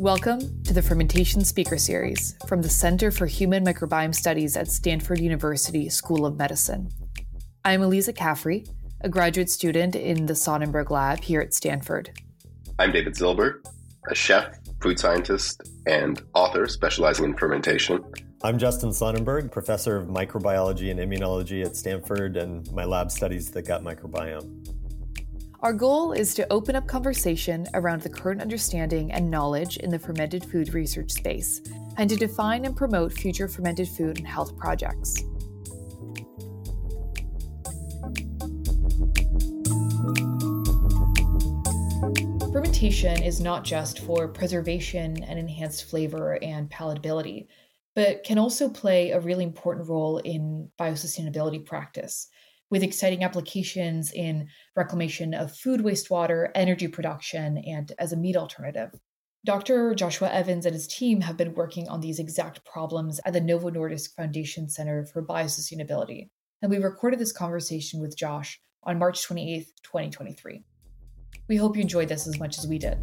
Welcome to the Fermentation Speaker Series from the Center for Human Microbiome Studies at Stanford University School of Medicine. I'm Elisa Caffrey, a graduate student in the Sonnenberg Lab here at Stanford. I'm David Zilber, a chef, food scientist, and author specializing in fermentation. I'm Justin Sonnenberg, professor of microbiology and immunology at Stanford, and my lab studies the gut microbiome. Our goal is to open up conversation around the current understanding and knowledge in the fermented food research space, and to define and promote future fermented food and health projects. Fermentation is not just for preservation and enhanced flavor and palatability, but can also play a really important role in biosustainability practice, with exciting applications in reclamation of food wastewater, energy production, and as a meat alternative. Dr. Joshua Evans and his team have been working on these exact problems at the Novo Nordisk Foundation Center for Biosustainability, and we recorded this conversation with Josh on March 28th, 2023. We hope you enjoyed this as much as we did.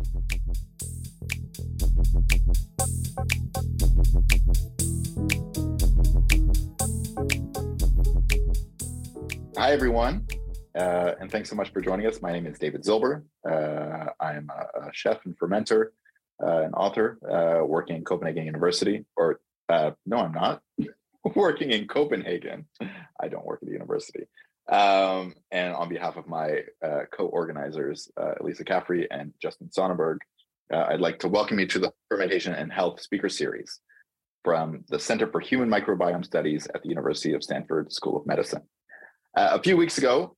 Hi, everyone, and thanks so much for joining us. My name is David Zilber. I'm a chef and fermenter, an author, working in Copenhagen University. No, I'm not. Working in Copenhagen. I don't work at the university. And on behalf of my co-organizers, Elisa Caffrey and Justin Sonnenberg, I'd like to welcome you to the Fermentation and Health Speaker Series from the Center for Human Microbiome Studies at the University of Stanford School of Medicine. A few weeks ago,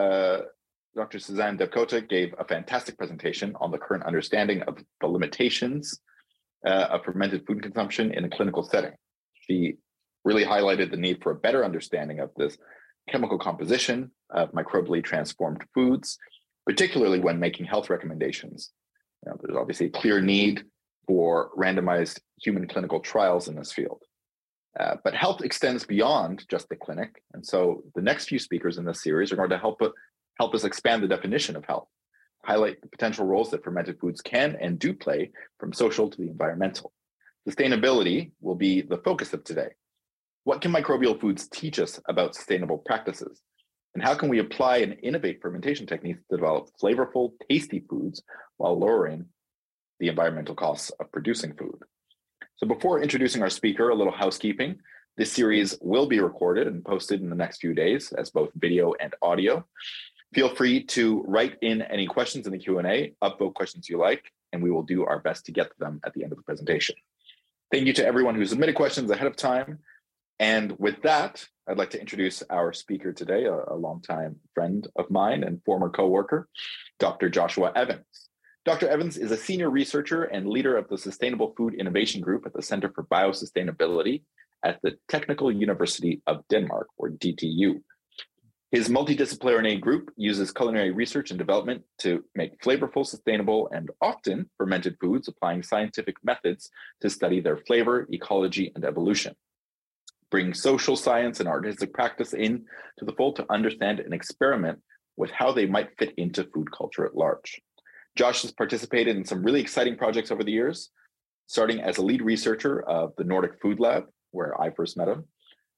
Dr. Suzanne Debkota gave a fantastic presentation on the current understanding of the limitations of fermented food consumption in a clinical setting. She really highlighted the need for a better understanding of this chemical composition of microbially transformed foods, particularly when making health recommendations. There's obviously a clear need for randomized human clinical trials in this field. But health extends beyond just the clinic. And so the next few speakers in this series are going to help us expand the definition of health, highlight the potential roles that fermented foods can and do play from social to the environmental. Sustainability will be the focus of today. What can microbial foods teach us about sustainable practices? And how can we apply and innovate fermentation techniques to develop flavorful, tasty foods while lowering the environmental costs of producing food? So before introducing our speaker, a little housekeeping. This series will be recorded and posted in the next few days as both video and audio. Feel free to write in any questions in the Q&A, upvote questions you like, and we will do our best to get to them at the end of the presentation. Thank you to everyone who submitted questions ahead of time. And with that, I'd like to introduce our speaker today, a longtime friend of mine and former coworker, Dr. Joshua Evans. Dr. Evans is a senior researcher and leader of the Sustainable Food Innovation Group at the Center for Biosustainability at the Technical University of Denmark, or DTU. His multidisciplinary group uses culinary research and development to make flavorful, sustainable, and often fermented foods, applying scientific methods to study their flavor, ecology, and evolution. Bring social science and artistic practice in to the fold to understand and experiment with how they might fit into food culture at large. Josh has participated in some really exciting projects over the years, starting as a lead researcher of the Nordic Food Lab, where I first met him,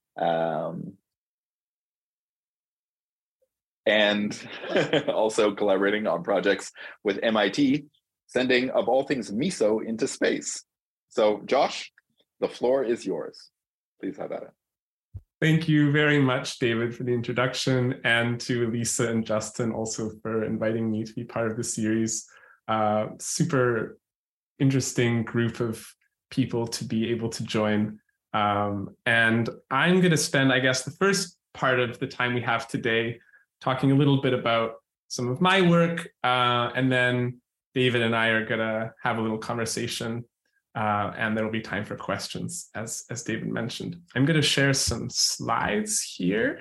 and also collaborating on projects with MIT, sending, of all things, miso into space. So, Josh, the floor is yours. Please have at it. Thank you very much, David, for the introduction, and to Lisa and Justin also for inviting me to be part of the series. Super interesting group of people to be able to join. And I'm going to spend, I guess, the first part of the time we have today talking a little bit about some of my work, and then David and I are going to have a little conversation. And there will be time for questions, as David mentioned. I'm going to share some slides here.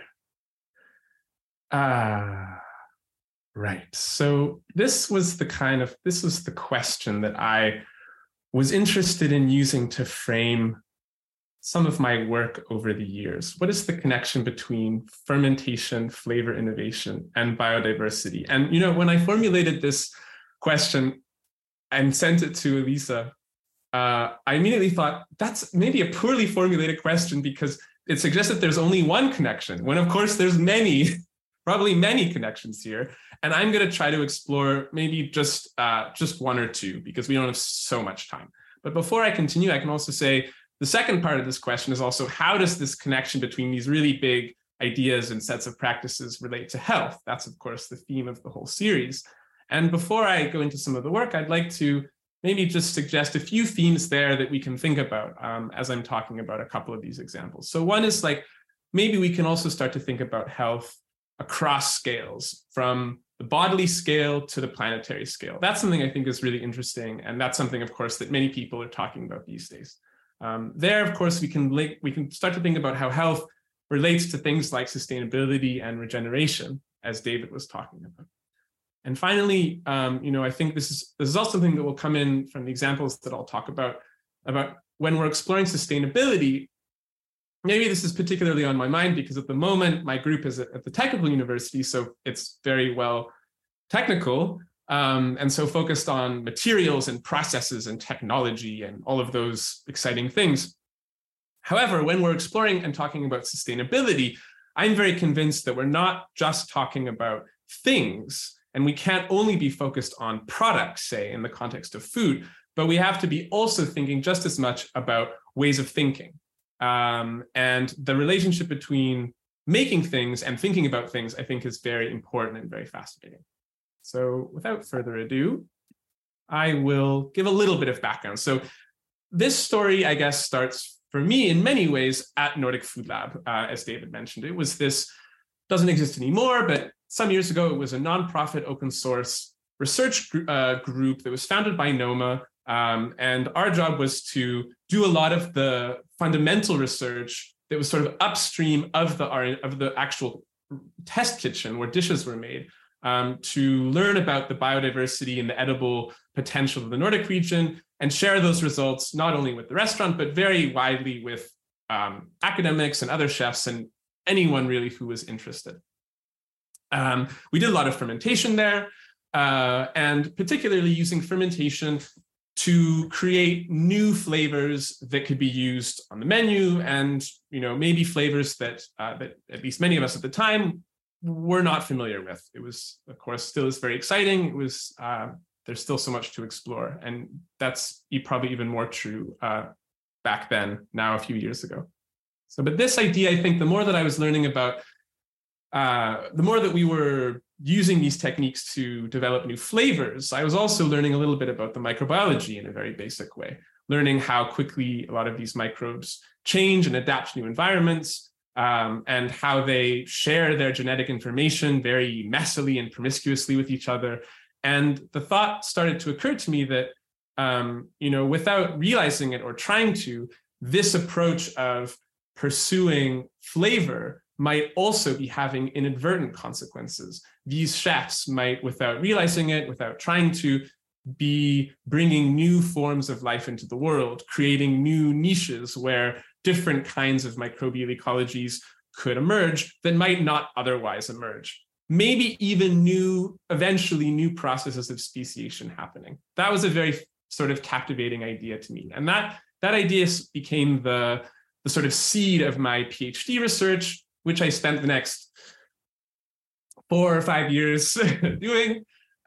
Right. So this was the question that I was interested in using to frame some of my work over the years. What is the connection between fermentation, flavor innovation, and biodiversity? And, when I formulated this question and sent it to Elisa, I immediately thought that's maybe a poorly formulated question because it suggests that there's only one connection, when of course there's many, probably many connections here. And I'm going to try to explore maybe just one or two because we don't have so much time. But before I continue, I can also say the second part of this question is also how does this connection between these really big ideas and sets of practices relate to health? That's, of course, the theme of the whole series. And before I go into some of the work, I'd like to maybe just suggest a few themes there that we can think about as I'm talking about a couple of these examples. So one is like, maybe we can also start to think about health across scales, from the bodily scale to the planetary scale. That's something I think is really interesting. And that's something, of course, that many people are talking about these days. There, of course, we can start to think about how health relates to things like sustainability and regeneration, as David was talking about. And finally, I think this is also something that will come in from the examples that I'll talk about when we're exploring sustainability. Maybe this is particularly on my mind because at the moment, my group is at the technical university, so it's very well technical, and so focused on materials and processes and technology and all of those exciting things. However, when we're exploring and talking about sustainability, I'm very convinced that we're not just talking about things, and we can't only be focused on products, say, in the context of food, but we have to be also thinking just as much about ways of thinking. And the relationship between making things and thinking about things, I think, is very important and very fascinating. So without further ado, I will give a little bit of background. So this story, I guess, starts for me in many ways at Nordic Food Lab, as David mentioned. It was this, doesn't exist anymore, but some years ago, it was a nonprofit open source research group that was founded by Noma. And our job was to do a lot of the fundamental research that was sort of upstream of the actual test kitchen where dishes were made, to learn about the biodiversity and the edible potential of the Nordic region and share those results not only with the restaurant, but very widely with academics and other chefs and anyone really who was interested. We did a lot of fermentation there, and particularly using fermentation to create new flavors that could be used on the menu, and maybe flavors that at least many of us at the time were not familiar with. It was, of course, still is very exciting. It was there's still so much to explore, and that's probably even more true back then, now a few years ago. So, but this idea, I think, the more that I was learning about, the more that we were using these techniques to develop new flavors, I was also learning a little bit about the microbiology in a very basic way, learning how quickly a lot of these microbes change and adapt to new environments, and how they share their genetic information very messily and promiscuously with each other. And the thought started to occur to me that, without realizing it or trying to, this approach of pursuing flavor might also be having inadvertent consequences. These chefs might, without realizing it, without trying to, be bringing new forms of life into the world, creating new niches where different kinds of microbial ecologies could emerge that might not otherwise emerge. Maybe even eventually new processes of speciation happening. That was a very sort of captivating idea to me. And that idea became the sort of seed of my PhD research, which I spent the next 4 or 5 years doing.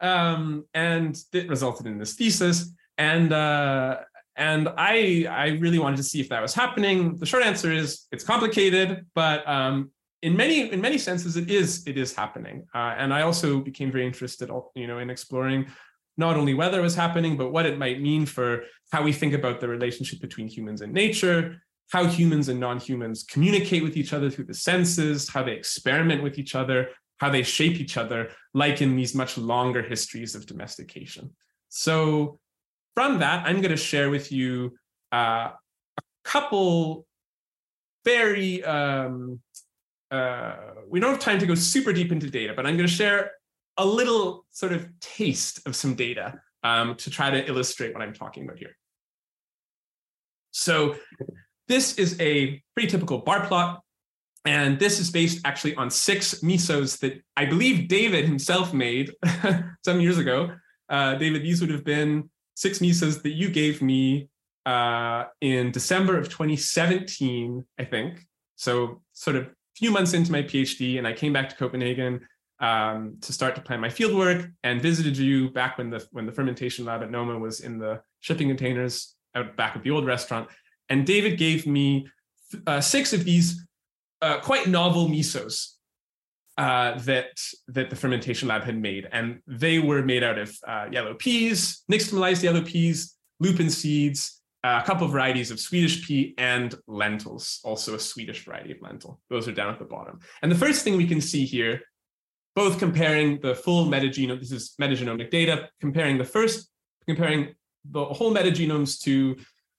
And it resulted in this thesis. And I really wanted to see if that was happening. The short answer is it's complicated, but in many senses it is happening. And I also became very interested, in exploring not only whether it was happening, but what it might mean for how we think about the relationship between humans and nature, how humans and non-humans communicate with each other through the senses, how they experiment with each other, how they shape each other, like in these much longer histories of domestication. So from that, I'm going to share with you a couple very, we don't have time to go super deep into data, but I'm going to share a little sort of taste of some data to try to illustrate what I'm talking about here. So this is a pretty typical bar plot. And this is based actually on 6 misos that I believe David himself made some years ago. David, these would have been 6 misos that you gave me in December of 2017, I think. So sort of a few months into my PhD, and I came back to Copenhagen to start to plan my fieldwork, and visited you back when the fermentation lab at Noma was in the shipping containers out back of the old restaurant. And David gave me 6 of these quite novel misos that the fermentation lab had made. And they were made out of yellow peas, nixtamalized yellow peas, lupin seeds, a couple of varieties of Swedish pea, and lentils, also a Swedish variety of lentil. Those are down at the bottom. And the first thing we can see here, both comparing the full metagenome, this is metagenomic data, comparing the whole metagenomes to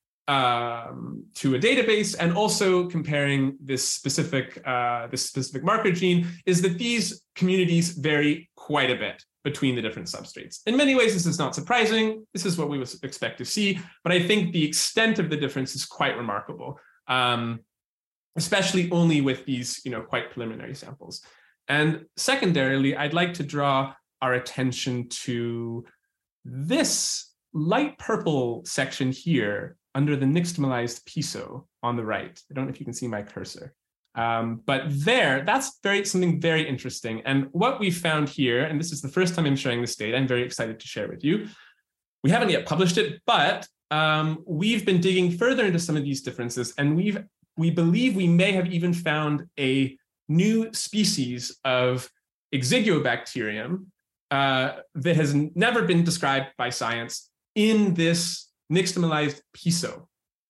a database, and also comparing this specific marker gene, is that these communities vary quite a bit between the different substrates. In many ways, this is not surprising. This is what we would expect to see, but I think the extent of the difference is quite remarkable, especially only with these, quite preliminary samples. And secondarily, I'd like to draw our attention to this light purple section here under the nixtamalized piso on the right. I don't know if you can see my cursor. But that's something very interesting. And what we found here, and this is the first time I'm sharing this data, I'm very excited to share with you. We haven't yet published it, but we've been digging further into some of these differences, and we believe we may have even found a new species of Exiguobacterium that has never been described by science in this nixtamalized piso.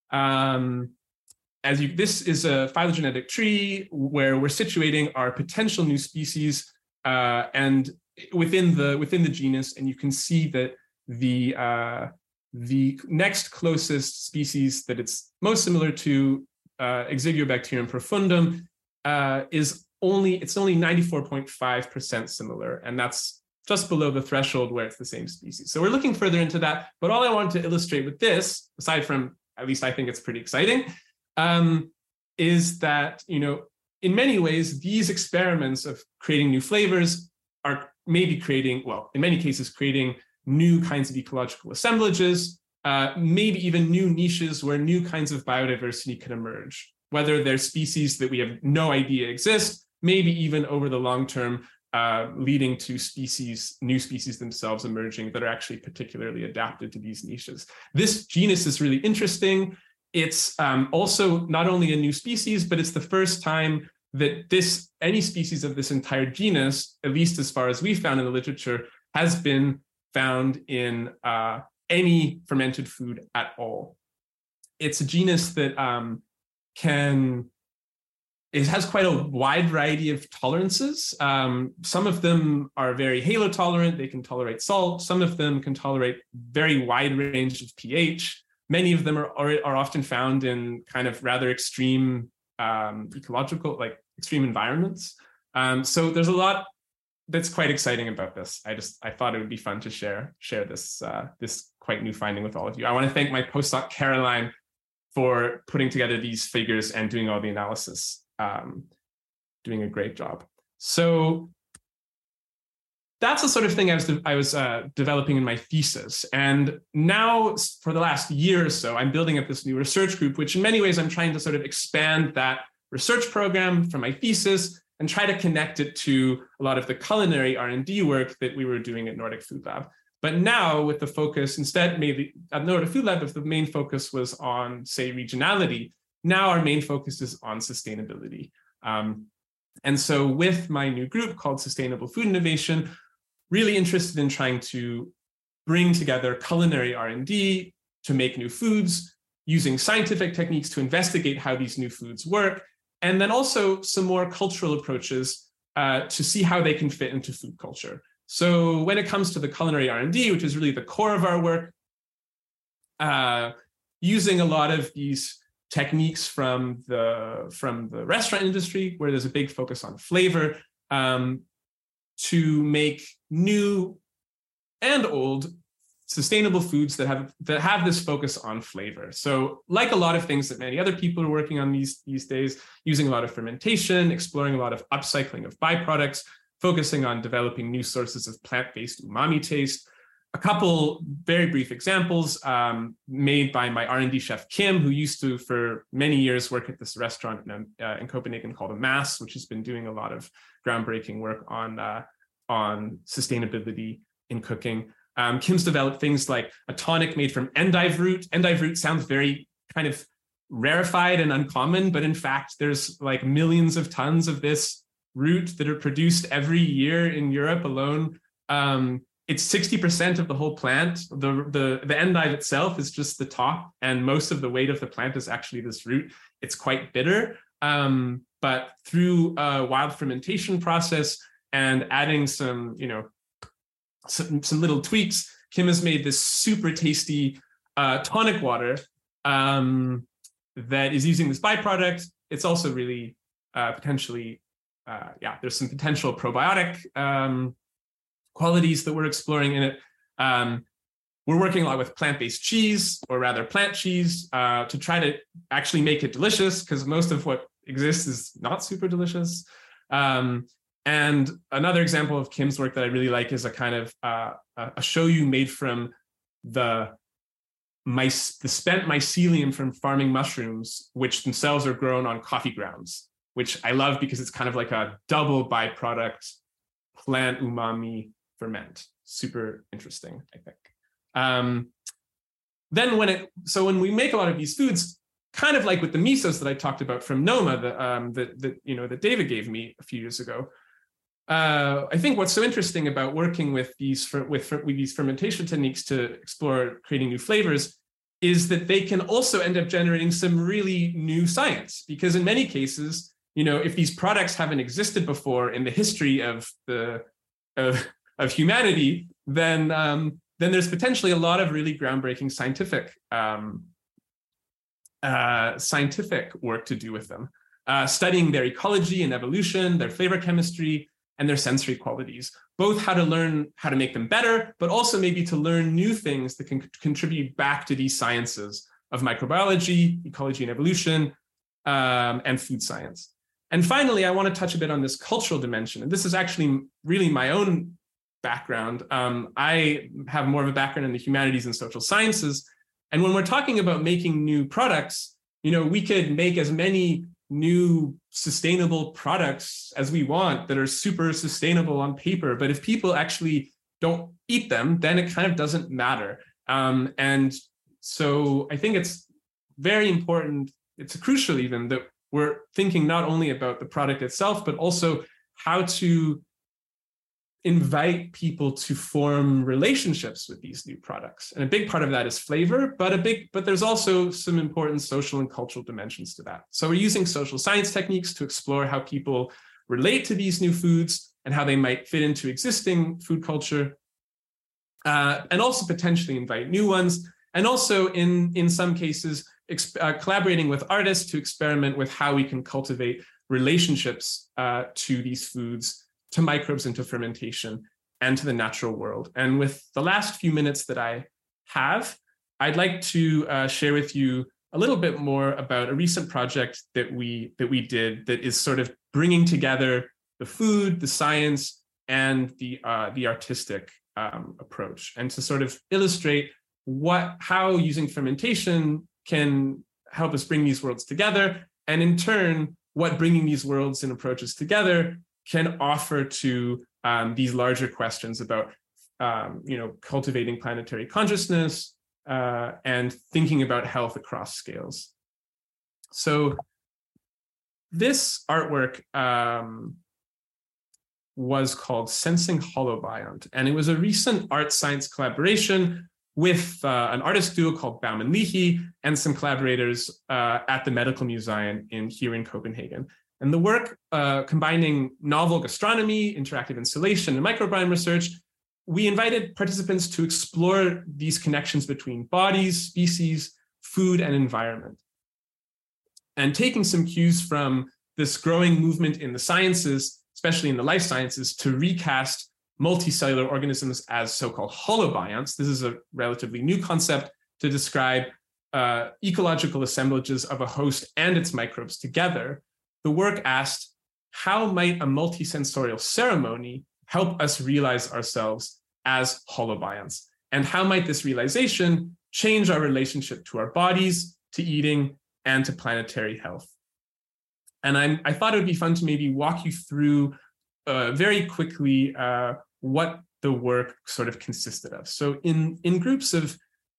This is a phylogenetic tree where we're situating our potential new species and within the genus, and you can see that the next closest species that it's most similar to, Exiguobacterium profundum, it's only 94.5% similar, and that's just below the threshold where it's the same species. So we're looking further into that. But all I wanted to illustrate with this, aside from, at least I think it's pretty exciting, is that, in many ways, these experiments of creating new flavors are maybe creating, in many cases, creating new kinds of ecological assemblages, maybe even new niches where new kinds of biodiversity can emerge, whether they're species that we have no idea exist, maybe even over the long term, leading to new species themselves emerging that are actually particularly adapted to these niches. This genus is really interesting. It's also not only a new species, but it's the first time that any species of this entire genus, at least as far as we found in the literature, has been found in any fermented food at all. It's a genus that has quite a wide variety of tolerances. Some of them are very halotolerant. They can tolerate salt. Some of them can tolerate very wide range of pH. Many of them are often found in kind of rather extreme ecological, like extreme environments. So there's a lot that's quite exciting about this. I thought it would be fun to share this quite new finding with all of you. I want to thank my postdoc Caroline for putting together these figures and doing all the analysis, doing a great job. So that's the sort of thing I was developing in my thesis. And now for the last year or so, I'm building up this new research group, which in many ways I'm trying to sort of expand that research program from my thesis and try to connect it to a lot of the culinary R&D work that we were doing at Nordic Food Lab. But now with the focus, instead maybe at Nordic Food Lab, if the main focus was on, say, regionality, now our main focus is on sustainability. And so with my new group called Sustainable Food Innovation, really interested in trying to bring together culinary R&D to make new foods, using scientific techniques to investigate how these new foods work, and then also some more cultural approaches to see how they can fit into food culture. So when it comes to the culinary R&D, which is really the core of our work, using a lot of these techniques from the restaurant industry, where there's a big focus on flavor, to make new and old sustainable foods that have this focus on flavor. So like a lot of things that many other people are working on these days, using a lot of fermentation, exploring a lot of upcycling of byproducts, focusing on developing new sources of plant-based umami taste, a couple very brief examples made by my R&D chef, Kim, who used to, for many years, work at this restaurant in Copenhagen called Amass, which has been doing a lot of groundbreaking work on sustainability in cooking. Kim's developed things like a tonic made from endive root. Endive root sounds very kind of rarefied and uncommon, but in fact, there's like millions of tons of this root that are produced every year in Europe alone. It's 60% of the whole plant. The endive itself is just the top, and most of the weight of the plant is actually this root. It's quite bitter, but through a wild fermentation process and adding some little tweaks, Kim has made this super tasty tonic water that is using this byproduct. It's also really potentially, there's some potential probiotic qualities that we're exploring in it. We're working a lot with plant-based cheese, or rather plant cheese, to try to actually make it delicious, because most of what exists is not super delicious. And another example of Kim's work that I really like is a kind of a shoyu made from the spent mycelium from farming mushrooms, which themselves are grown on coffee grounds, which I love because it's kind of like a double byproduct plant umami ferment. Super interesting, I think. Then when we make a lot of these foods, kind of like with the misos that I talked about from Noma, that David gave me a few years ago, I think what's so interesting about working with these fermentation techniques to explore creating new flavors is that they can also end up generating some really new science. Because in many cases, if these products haven't existed before in the history of humanity, then there's potentially a lot of really groundbreaking scientific work to do with them, studying their ecology and evolution, their flavor chemistry, and their sensory qualities, both how to learn how to make them better, but also maybe to learn new things that can contribute back to these sciences of microbiology, ecology and evolution, and food science. And finally, I want to touch a bit on this cultural dimension. And this is actually really my own background. I have more of a background in the humanities and social sciences. And when we're talking about making new products, we could make as many new sustainable products as we want that are super sustainable on paper. But if people actually don't eat them, then it kind of doesn't matter. And so I think it's very important, it's crucial even, that we're thinking not only about the product itself, but also how to invite people to form relationships with these new products. And a big part of that is flavor, but there's also some important social and cultural dimensions to that. So we're using social science techniques to explore how people relate to these new foods and how they might fit into existing food culture, and also potentially invite new ones. And also in some cases, collaborating with artists to experiment with how we can cultivate relationships to these foods, to microbes, and to fermentation, and to the natural world. And with the last few minutes that I have, I'd like to share with you a little bit more about a recent project that we did that is sort of bringing together the food, the science, and the artistic approach, and to sort of illustrate how using fermentation can help us bring these worlds together, and in turn, what bringing these worlds and approaches together can offer to these larger questions about cultivating planetary consciousness and thinking about health across scales. So this artwork was called Sensing Holobiont, and it was a recent art science collaboration with an artist duo called Baum and Leahy and some collaborators at the Medical Museum here in Copenhagen. And the work, combining novel gastronomy, interactive installation, and microbiome research, we invited participants to explore these connections between bodies, species, food, and environment. And taking some cues from this growing movement in the sciences, especially in the life sciences, to recast multicellular organisms as so-called holobionts. This is a relatively new concept to describe ecological assemblages of a host and its microbes together. The work asked, how might a multisensorial ceremony help us realize ourselves as holobionts? And how might this realization change our relationship to our bodies, to eating, and to planetary health? And I thought it would be fun to maybe walk you through very quickly what the work sort of consisted of. So in groups of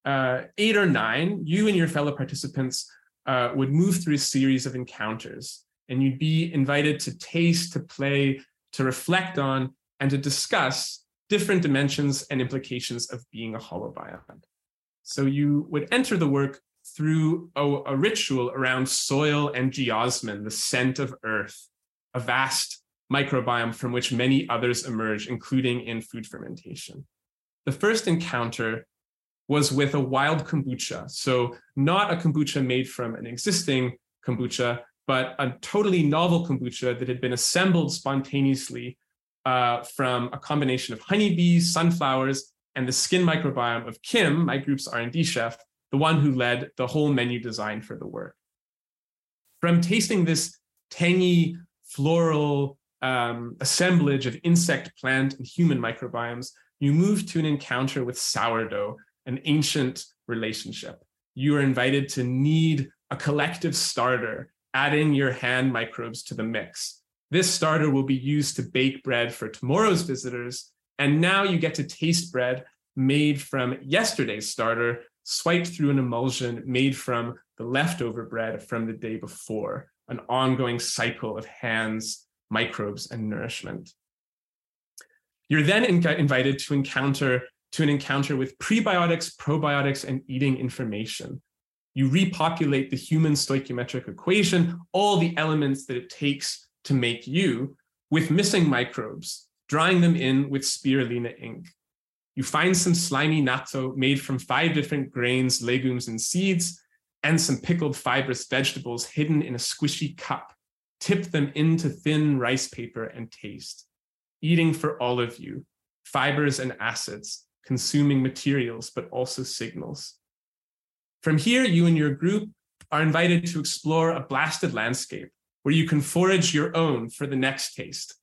8 or 9, you and your fellow participants would move through a series of encounters, and you'd be invited to taste, to play, to reflect on, and to discuss different dimensions and implications of being a holobiont. So you would enter the work through a ritual around soil and geosmin, the scent of earth, a vast microbiome from which many others emerge, including in food fermentation. The first encounter was with a wild kombucha. So not a kombucha made from an existing kombucha, but a totally novel kombucha that had been assembled spontaneously from a combination of honeybees, sunflowers, and the skin microbiome of Kim, my group's R&D chef, the one who led the whole menu design for the work. From tasting this tangy, floral assemblage of insect, plant, and human microbiomes, you move to an encounter with sourdough, an ancient relationship. You are invited to knead a collective starter, adding your hand microbes to the mix. This starter will be used to bake bread for tomorrow's visitors, and now you get to taste bread made from yesterday's starter, swiped through an emulsion made from the leftover bread from the day before, an ongoing cycle of hands, microbes, and nourishment. You're then invited to an encounter with prebiotics, probiotics, and eating information. You repopulate the human stoichiometric equation, all the elements that it takes to make you, with missing microbes, drying them in with spirulina ink. You find some slimy natto made from 5 different grains, legumes, and seeds, and some pickled fibrous vegetables hidden in a squishy cup. Tip them into thin rice paper and taste. Eating for all of you, fibers and acids, consuming materials, but also signals. From here, you and your group are invited to explore a blasted landscape where you can forage your own for the next taste.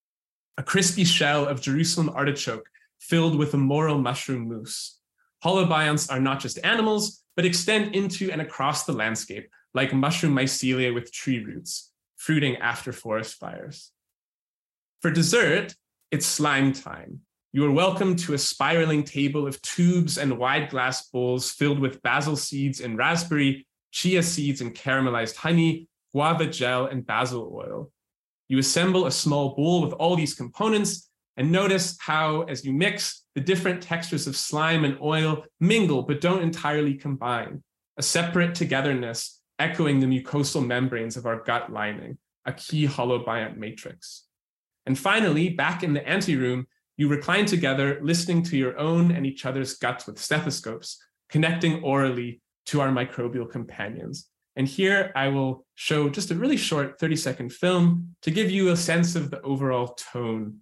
A crispy shell of Jerusalem artichoke filled with a morel mushroom mousse. Holobionts are not just animals, but extend into and across the landscape, like mushroom mycelia with tree roots, fruiting after forest fires. For dessert, it's slime time. You are welcome to a spiraling table of tubes and wide glass bowls filled with basil seeds and raspberry, chia seeds and caramelized honey, guava gel, and basil oil. You assemble a small bowl with all these components and notice how, as you mix, the different textures of slime and oil mingle but don't entirely combine, a separate togetherness echoing the mucosal membranes of our gut lining, a key holobiont matrix. And finally, back in the anteroom, you recline together, listening to your own and each other's guts with stethoscopes, connecting orally to our microbial companions. And here I will show just a really short 30-second film to give you a sense of the overall tone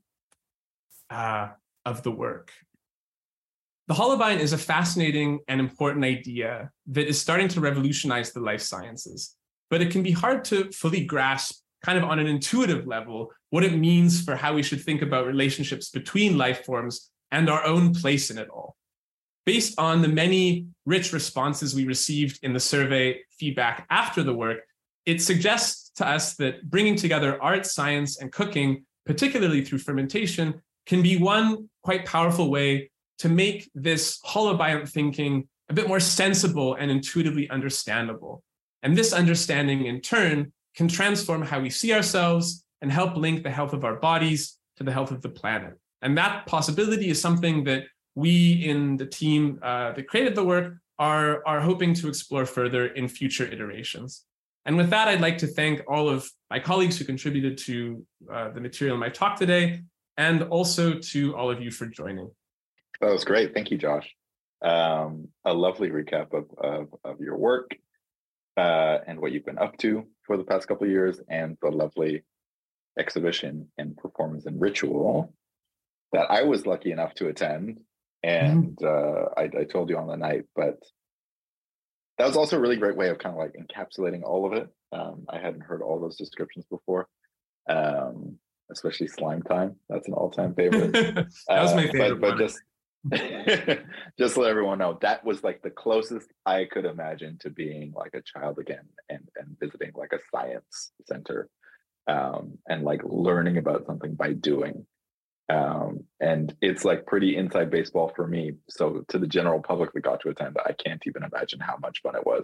of the work. The holobiont is a fascinating and important idea that is starting to revolutionize the life sciences, but it can be hard to fully grasp kind of on an intuitive level what it means for how we should think about relationships between life forms and our own place in it all. Based on the many rich responses we received in the survey feedback after the work, it suggests to us that bringing together art, science, and cooking, particularly through fermentation, can be one quite powerful way to make this holobiont thinking a bit more sensible and intuitively understandable. And this understanding, in turn, can transform how we see ourselves and help link the health of our bodies to the health of the planet. And that possibility is something that we in the team that created the work are hoping to explore further in future iterations. And with that, I'd like to thank all of my colleagues who contributed to the material in my talk today, and also to all of you for joining. That was great. Thank you, Josh. A lovely recap of your work and what you've been up to for the past couple of years, and the lovely exhibition and performance and ritual that I was lucky enough to attend. And I told you on the night, but that was also a really great way of kind of like encapsulating all of it. I hadn't heard all those descriptions before, especially slime time. That's an all-time favorite. That was my favorite. But just Just to let everyone know, that was like the closest I could imagine to being like a child again and visiting like a science center, and like learning about something by doing. And it's like pretty inside baseball for me. So to the general public that got to attend, I can't even imagine how much fun it was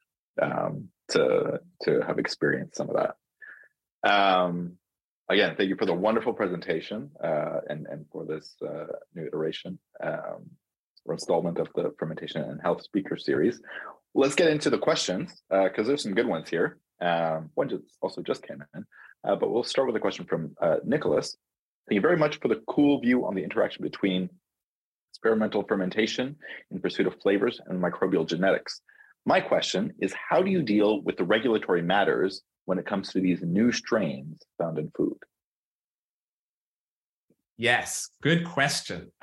to have experienced some of that. Again, thank you for the wonderful presentation and for this new iteration or installment of the Fermentation and Health Speaker Series. Let's get into the questions because there's some good ones here. One just came in, but we'll start with a question from Nicholas. Thank you very much for the cool view on the interaction between experimental fermentation in pursuit of flavors and microbial genetics. My question is, how do you deal with the regulatory matters when it comes to these new strains found in food? Yes, good question.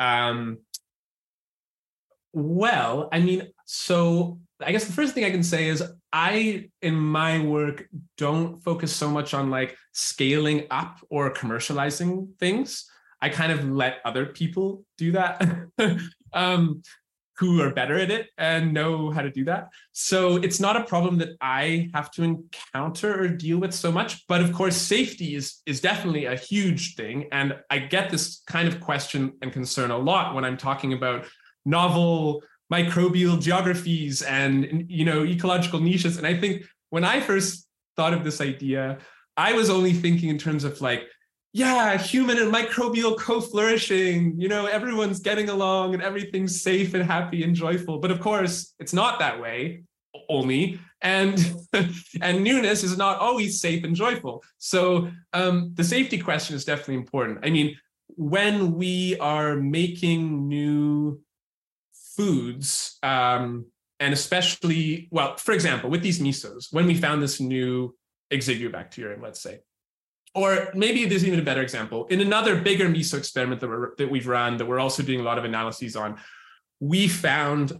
Well, I mean, so I guess the first thing I can say is I, in my work, don't focus so much on like scaling up or commercializing things. I kind of let other people do that. Who are better at it and know how to do that. So it's not a problem that I have to encounter or deal with so much. But of course, safety is definitely a huge thing. And I get this kind of question and concern a lot when I'm talking about novel microbial geographies and, you know, ecological niches. And I think when I first thought of this idea, I was only thinking in terms of like, yeah, human and microbial co-flourishing, you know, everyone's getting along and everything's safe and happy and joyful. But of course, it's not that way only. And newness is not always safe and joyful. So the safety question is definitely important. I mean, when we are making new foods, and especially, well, for example, with these misos, when we found this new Exiguobacterium, let's say, or maybe there's even a better example. In another bigger miso experiment that we've run, that we're also doing a lot of analyses on, we found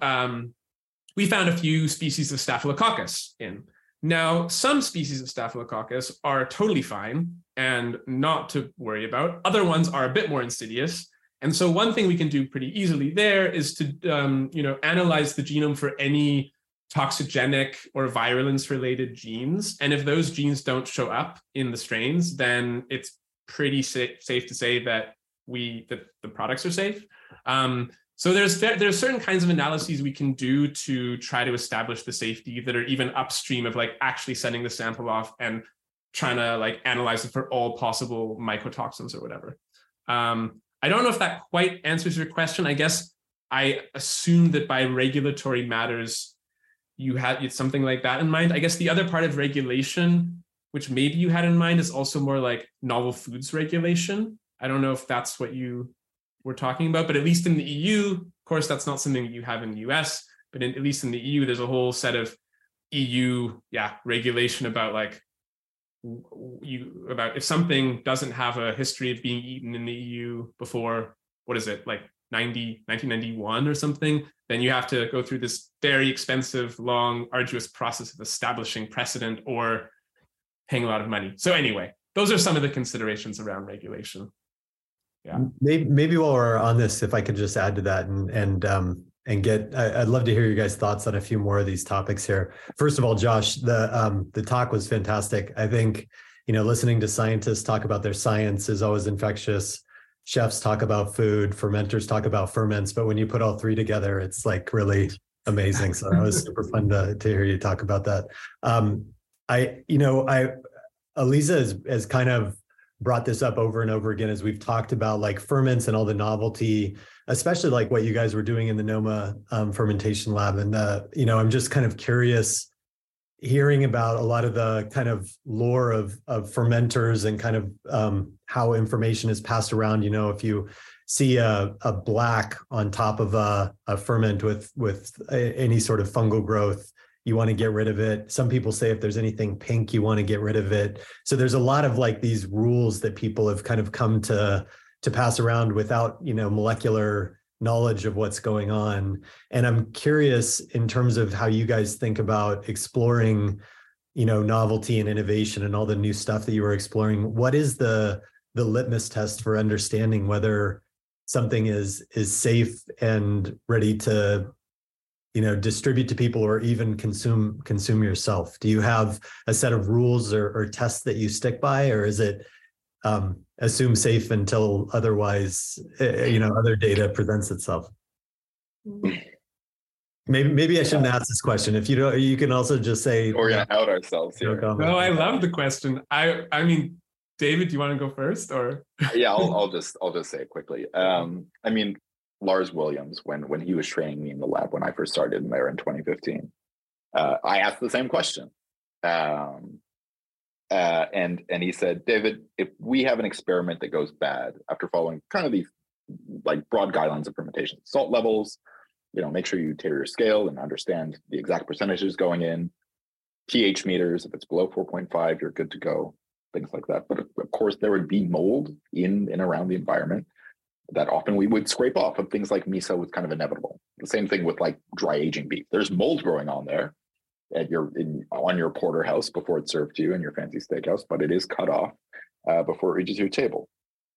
a few species of Staphylococcus in. Now, some species of Staphylococcus are totally fine and not to worry about. Other ones are a bit more insidious. And so one thing we can do pretty easily there is to analyze the genome for any toxigenic or virulence-related genes. And if those genes don't show up in the strains, then it's pretty safe to say that the products are safe. So there's certain kinds of analyses we can do to try to establish the safety that are even upstream of like actually sending the sample off and trying to like analyze it for all possible mycotoxins or whatever. I don't know if that quite answers your question. I guess I assume that by regulatory matters, you had something like that in mind. I guess the other part of regulation, which maybe you had in mind, is also more like novel foods regulation. I don't know if that's what you were talking about, but at least in the EU, of course, that's not something that you have in the US, but at least in the EU, there's a whole set of EU regulation about like about if something doesn't have a history of being eaten in the EU before, what is it, like 1991 or something, then you have to go through this very expensive, long, arduous process of establishing precedent or paying a lot of money. So anyway, those are some of the considerations around regulation. Yeah. Maybe while we're on this, if I could just add to that and get, I'd love to hear your guys' thoughts on a few more of these topics here. First of all, Josh, the talk was fantastic. I think, listening to scientists talk about their science is always infectious. Chefs talk about food, fermenters talk about ferments, but when you put all three together, it's like really amazing. So it was super fun to hear you talk about that. Elisa has kind of brought this up over and over again as we've talked about like ferments and all the novelty, especially like what you guys were doing in the NOMA fermentation lab. And, I'm just kind of curious hearing about a lot of the kind of lore of fermenters and kind of how information is passed around. If you see a black on top of a ferment with any sort of fungal growth, you want to get rid of it. Some people say if there's anything pink, you want to get rid of it. So there's a lot of like these rules that people have kind of come to pass around without, molecular knowledge of what's going on. And I'm curious in terms of how you guys think about exploring, novelty and innovation and all the new stuff that you were exploring. What is the litmus test for understanding whether something is safe and ready to, distribute to people or even consume yourself? Do you have a set of rules or tests that you stick by, or is it assume safe until otherwise, other data presents itself? Maybe I shouldn't ask this question. If you don't, you can also just say we're gonna out ourselves here. No, I love the question. I mean, David, do you want to go first, or? Yeah, I'll just say it quickly. I mean, Lars Williams, when he was training me in the lab when I first started in there in 2015, I asked the same question, and he said, David, if we have an experiment that goes bad after following kind of these like broad guidelines of fermentation, salt levels, make sure you tailor your scale and understand the exact percentages going in, pH meters, if it's below 4.5, you're good to go. Things like that. But of course, there would be mold in and around the environment that often we would scrape off, of things like miso was kind of inevitable. The same thing with like dry aging beef. There's mold growing on there on your porterhouse before it's served to you in your fancy steakhouse, but it is cut off before it reaches your table.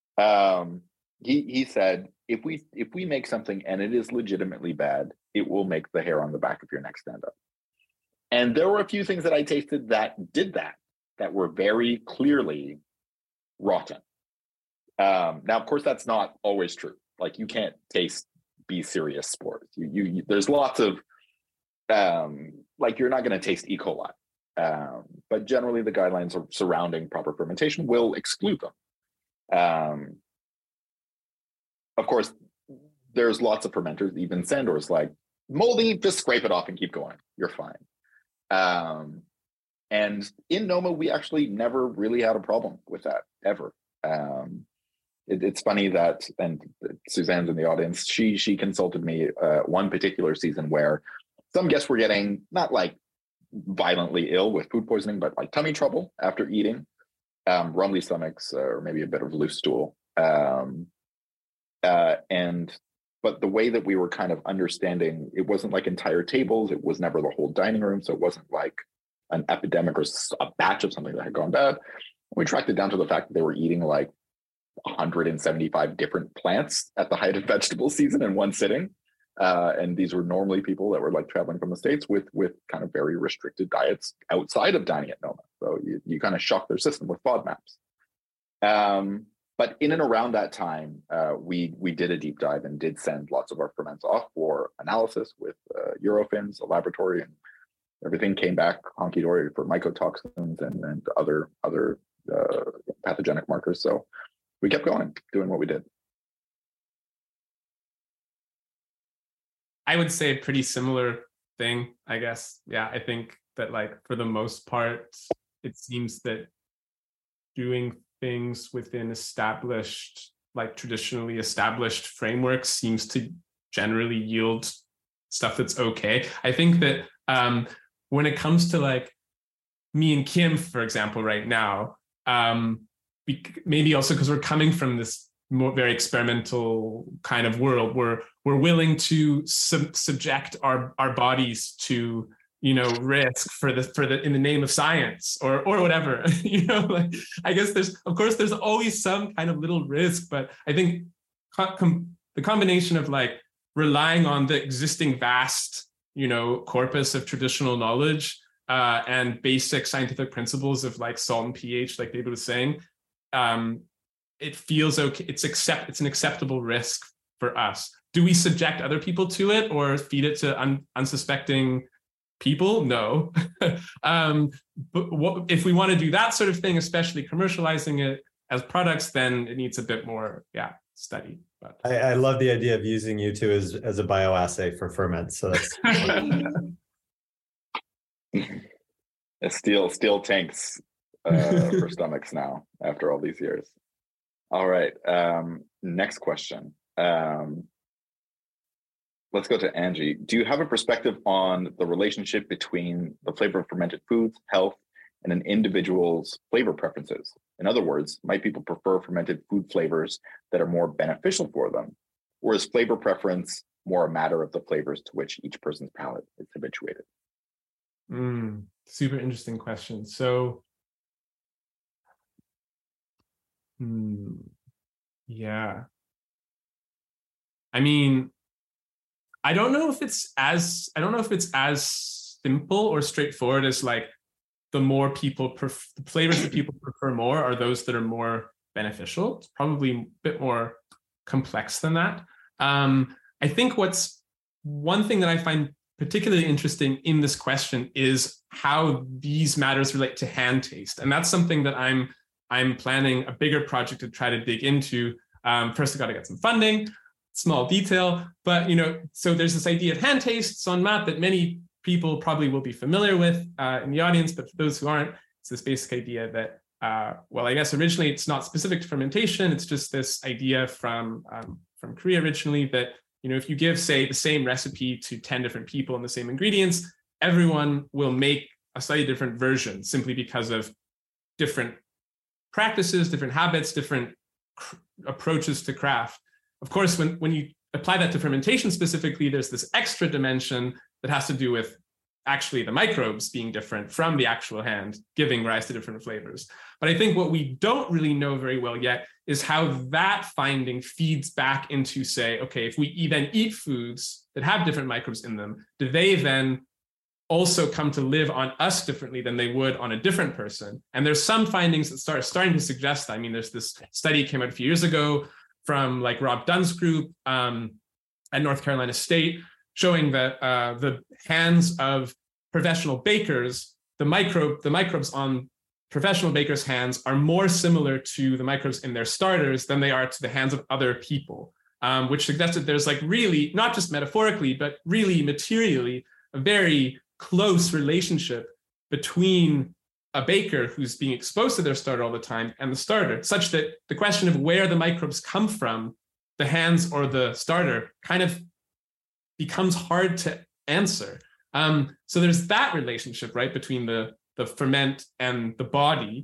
He said, if we make something and it is legitimately bad, it will make the hair on the back of your neck stand up. And there were a few things that I tasted that did that were very clearly rotten. Now, of course, that's not always true. Like, you can't taste B serious spores. You there's lots of like, you're not going to taste E. coli. But generally, the guidelines surrounding proper fermentation will exclude them. Of course, there's lots of fermenters, even Sandor's like, moldy, just scrape it off and keep going. You're fine. And in Noma, we actually never really had a problem with that, ever. It's funny that, and Suzanne's in the audience, she consulted me one particular season where some guests were getting not like violently ill with food poisoning, but like tummy trouble after eating, rumbly stomachs, or maybe a bit of loose stool. But the way that we were kind of understanding, it wasn't like entire tables, it was never the whole dining room, so it wasn't like an epidemic or a batch of something that had gone bad. We tracked it down to the fact that they were eating like 175 different plants at the height of vegetable season in one sitting. And these were normally people that were like traveling from the States with kind of very restricted diets outside of dining at Noma. So you kind of shock their system with FODMAPs. But in and around that time, we did a deep dive and did send lots of our ferments off for analysis with Eurofins, a laboratory, and everything came back honky-dory for mycotoxins and other pathogenic markers. So we kept going, doing what we did. I would say a pretty similar thing, I guess. Yeah, I think that, like, for the most part, it seems that doing things within established, like traditionally established frameworks seems to generally yield stuff that's okay. I think that when it comes to like me and Kim, for example, right now, maybe also because we're coming from this more very experimental kind of world, we're willing to subject our bodies to, risk for the in the name of science or whatever. Like, I guess there's always some kind of little risk, but I think the combination of like relying on the existing vast corpus of traditional knowledge and basic scientific principles of like salt and pH, like David was saying, it feels okay. It's an acceptable risk for us. Do we subject other people to it or feed it to unsuspecting people? No. But if we want to do that sort of thing, especially commercializing it as products, then it needs a bit more, study. But I love the idea of using you two as a bioassay for ferments. So that's steel tanks for stomachs now after all these years. All right. Next question. Let's go to Angie. Do you have a perspective on the relationship between the flavor of fermented foods, health, and an individual's flavor preferences? In other words, might people prefer fermented food flavors that are more beneficial for them? Or is flavor preference more a matter of the flavors to which each person's palate is habituated? Super interesting question. So, yeah. I mean, I don't know if it's as simple or straightforward as like the more people the flavors that people prefer more are those that are more beneficial. It's probably a bit more complex than that. I think what's one thing that I find particularly interesting in this question is how these matters relate to hand taste. And that's something that I'm planning a bigger project to try to dig into. First, I got to get some funding, small detail, but so there's this idea of hand taste, son mat, that many people probably will be familiar with in the audience, but for those who aren't, it's this basic idea that, well, I guess originally it's not specific to fermentation. It's just this idea from Korea originally that, if you give, say, the same recipe to 10 different people and the same ingredients, everyone will make a slightly different version simply because of different practices, different habits, different approaches to craft. Of course, when you apply that to fermentation specifically, there's this extra dimension that has to do with actually the microbes being different from the actual hand, giving rise to different flavors. But I think what we don't really know very well yet is how that finding feeds back into, say, okay, if we then eat foods that have different microbes in them, do they then also come to live on us differently than they would on a different person? And there's some findings that starting to suggest that. I mean, there's this study came out a few years ago from like Rob Dunn's group at North Carolina State, showing that the hands of professional bakers, the microbes on professional bakers' hands are more similar to the microbes in their starters than they are to the hands of other people, which suggests that there's like really, not just metaphorically, but really materially, a very close relationship between a baker who's being exposed to their starter all the time and the starter, such that the question of where the microbes come from, the hands or the starter, kind of becomes hard to answer. So there's that relationship, right, between the ferment and the body.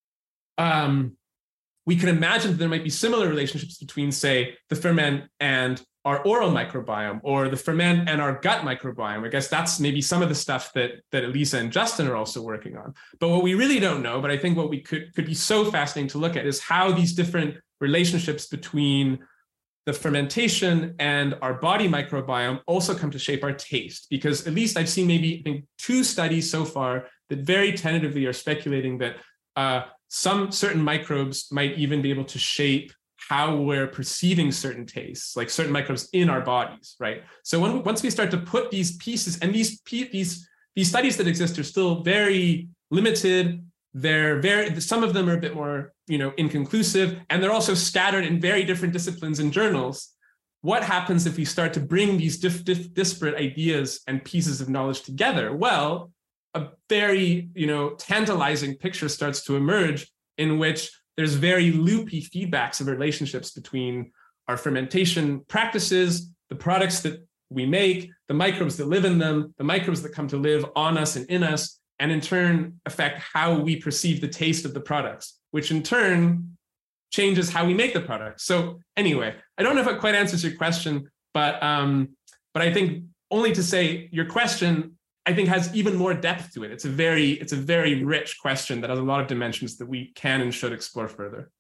We can imagine that there might be similar relationships between, say, the ferment and our oral microbiome, or the ferment and our gut microbiome. I guess that's maybe some of the stuff that Elisa and Justin are also working on. But what we really don't know, but I think what we could be so fascinating to look at, is how these different relationships between the fermentation and our body microbiome also come to shape our taste. Because at least I've seen maybe, I think, 2 studies so far that very tentatively are speculating that some certain microbes might even be able to shape how we're perceiving certain tastes, like certain microbes in our bodies, right? So once we start to put these pieces, and these studies that exist are still very limited. Some of them are a bit more, inconclusive, and they're also scattered in very different disciplines and journals. What happens if we start to bring these disparate ideas and pieces of knowledge together? Well, a very, tantalizing picture starts to emerge, in which there's very loopy feedbacks of relationships between our fermentation practices, the products that we make, the microbes that live in them, the microbes that come to live on us and in us, and in turn affect how we perceive the taste of the products, which in turn changes how we make the product. So anyway, I don't know if it quite answers your question, but I think, only to say, your question, I think, has even more depth to it. It's a very rich question that has a lot of dimensions that we can and should explore further.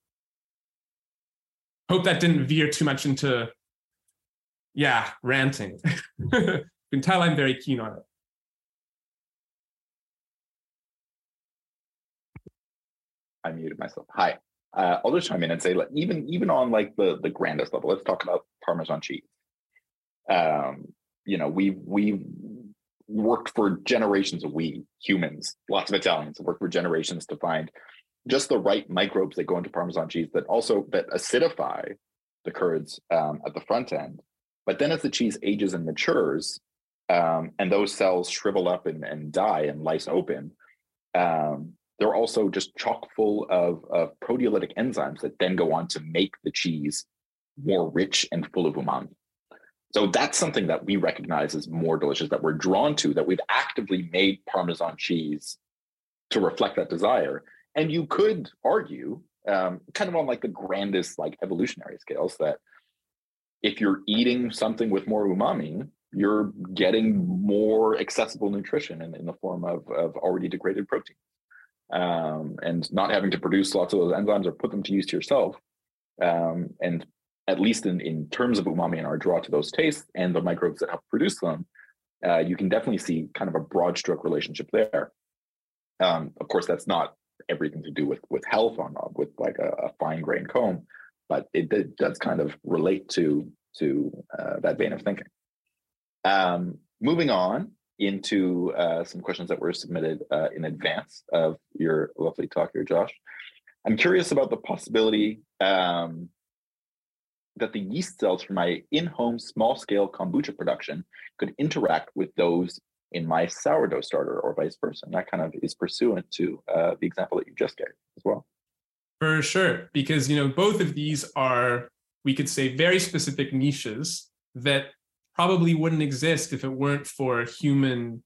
Hope that didn't veer too much into, ranting. You can tell I'm very keen on it. I muted myself. Hi. I'll just chime in and say, like, even on like the grandest level, let's talk about Parmesan cheese. We've worked for generations, we humans, lots of Italians have worked for generations to find just the right microbes that go into Parmesan cheese that acidify the curds at the front end. But then as the cheese ages and matures, and those cells shrivel up and die and lyse open, they're also just chock full of proteolytic enzymes that then go on to make the cheese more rich and full of umami. So that's something that we recognize as more delicious, that we're drawn to, that we've actively made Parmesan cheese to reflect that desire. And you could argue, kind of on like the grandest like evolutionary scales, that if you're eating something with more umami, you're getting more accessible nutrition in the form of already degraded protein. And not having to produce lots of those enzymes or put them to use to yourself. And at least in terms of umami and our draw to those tastes and the microbes that help produce them, you can definitely see kind of a broad stroke relationship there. Of course, that's not everything to do with health with like a fine grained comb, but it does kind of relate to that vein of thinking. Moving on into some questions that were submitted in advance of your lovely talk here, Josh. I'm curious about the possibility that the yeast cells from my in-home small-scale kombucha production could interact with those in my sourdough starter or vice versa. And that kind of is pursuant to the example that you just gave as well. For sure, because both of these are, we could say, very specific niches that probably wouldn't exist if it weren't for humans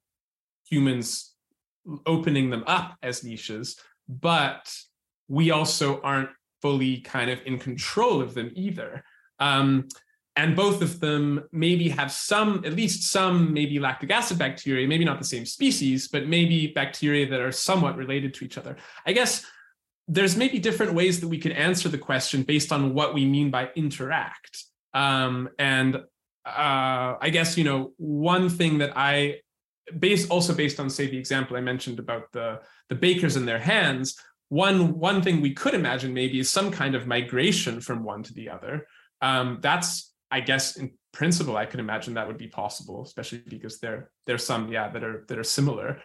opening them up as niches. But we also aren't fully kind of in control of them either. And both of them maybe have at least some maybe lactic acid bacteria, maybe not the same species, but maybe bacteria that are somewhat related to each other. I guess there's maybe different ways that we could answer the question based on what we mean by interact. I guess, one thing that based on, say, the example I mentioned about the bakers and their hands, one thing we could imagine maybe is some kind of migration from one to the other. That's, I guess, in principle, I could imagine that would be possible, especially because there's some, that are similar.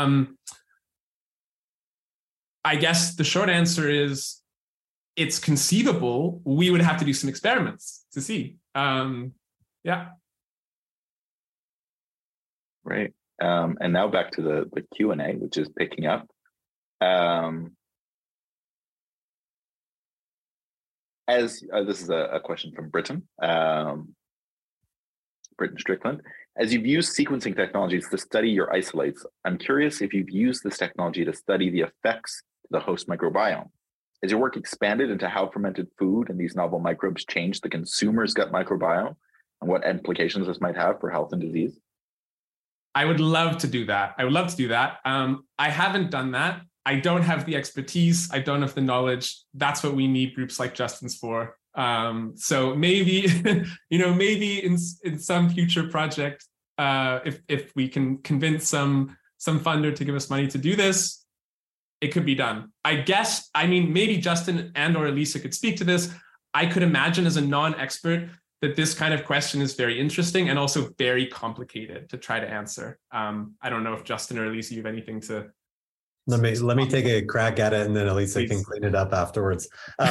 I guess the short answer is it's conceivable. We would have to do some experiments to see. Right. And now back to the Q&A, which is picking up. This is a question from Britton Strickland. As you've used sequencing technologies to study your isolates, I'm curious if you've used this technology to study the effects to the host microbiome. Has your work expanded into how fermented food and these novel microbes change the consumer's gut microbiome and what implications this might have for health and disease? I would love to do that. I haven't done that. I don't have the expertise. I don't have the knowledge. That's what we need groups like Justin's for. So maybe, maybe in some future project, if we can convince some funder to give us money to do this, it could be done. I guess, maybe Justin and or Elisa could speak to this. I could imagine as a non-expert that this kind of question is very interesting and also very complicated to try to answer. I don't know if Justin or Elisa, you have anything to... Let me take a crack at it, and then Elisa Please. Can clean it up afterwards.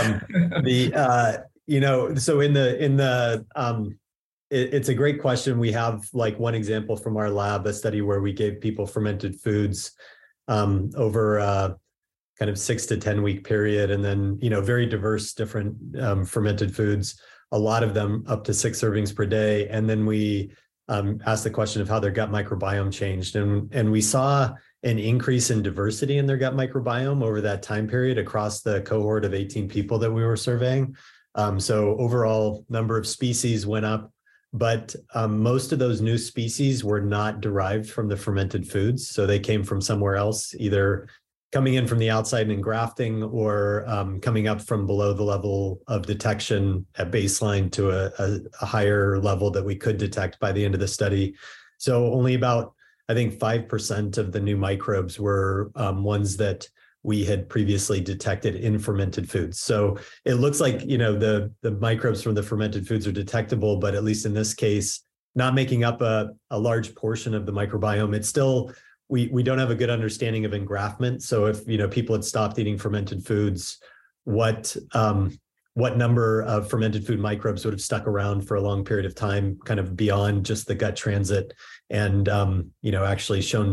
It's a great question. We have like one example from our lab, a study where we gave people fermented foods over a kind of 6 to 10 week period, and then very diverse different fermented foods, a lot of them up to 6 servings per day, and then we asked the question of how their gut microbiome changed, and we saw an increase in diversity in their gut microbiome over that time period across the cohort of 18 people that we were surveying. So overall number of species went up, but most of those new species were not derived from the fermented foods. So they came from somewhere else, either coming in from the outside and engrafting or coming up from below the level of detection at baseline to a higher level that we could detect by the end of the study. So only about, I think 5% of the new microbes were ones that we had previously detected in fermented foods. So it looks like, the microbes from the fermented foods are detectable, but at least in this case, not making up a large portion of the microbiome. It's still, we don't have a good understanding of engraftment. So if, people had stopped eating fermented foods, what number of fermented food microbes would have stuck around for a long period of time, kind of beyond just the gut transit, and actually shown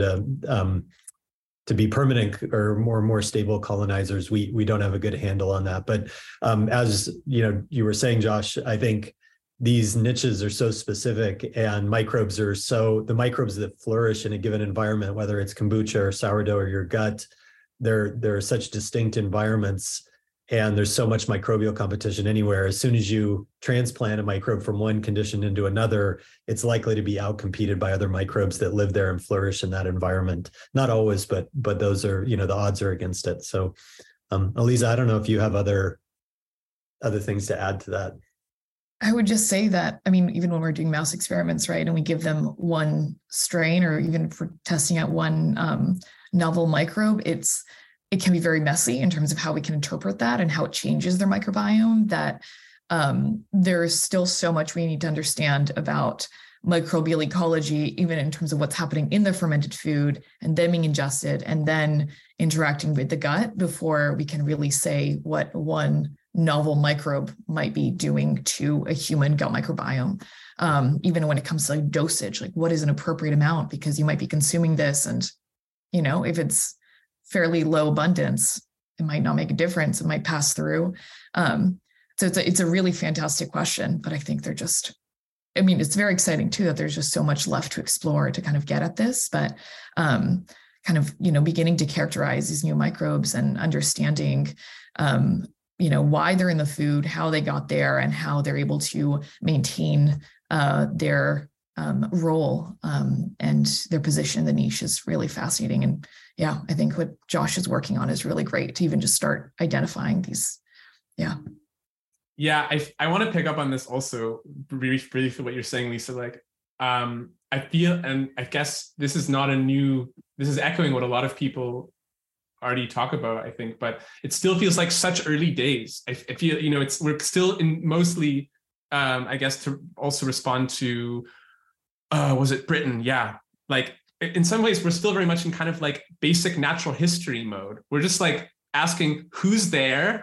to be permanent or more stable colonizers. We don't have a good handle on that. But as you were saying, Josh, I think these niches are so specific, and the microbes that flourish in a given environment, whether it's kombucha or sourdough or your gut, they're such distinct environments. And there's so much microbial competition anywhere. As soon as you transplant a microbe from one condition into another, it's likely to be outcompeted by other microbes that live there and flourish in that environment. Not always, but those are, the odds are against it. So, Elisa, I don't know if you have other things to add to that. I would just say that, I mean, even when we're doing mouse experiments, right, and we give them one strain, or even for testing out one novel microbe, it can be very messy in terms of how we can interpret that and how it changes their microbiome, that there's still so much we need to understand about microbial ecology, even in terms of what's happening in the fermented food and then being ingested and then interacting with the gut, before we can really say what one novel microbe might be doing to a human gut microbiome. Even when it comes to like dosage, like what is an appropriate amount, because you might be consuming this, and if it's fairly low abundance, it might not make a difference. It might pass through. So it's a really fantastic question, but I think it's very exciting too, that there's just so much left to explore to kind of get at this, but beginning to characterize these new microbes and understanding, why they're in the food, how they got there, and how they're able to maintain their role and their position in the niche is really fascinating. And yeah, I think what Josh is working on is really great to even just start identifying these. Yeah. Yeah, I want to pick up on this also briefly what you're saying, Lisa. Like, I feel, and I guess this is echoing what a lot of people already talk about, I think, but it still feels like such early days. I feel, we're still in mostly, I guess, to also respond to, was it Britain? Yeah. Like in some ways, we're still very much in kind of like basic natural history mode. We're just like asking who's there,